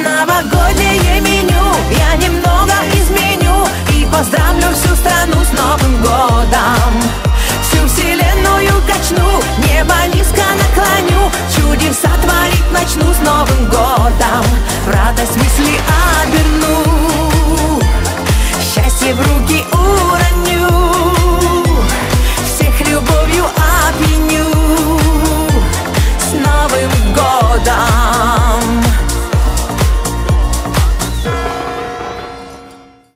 Новогоднее меню я немного изменю и поздравлю всю страну с Новым годом. Всю вселенную качну, небо низко наклоню, чудеса творить начну с Новым годом. В радость мысли оберну.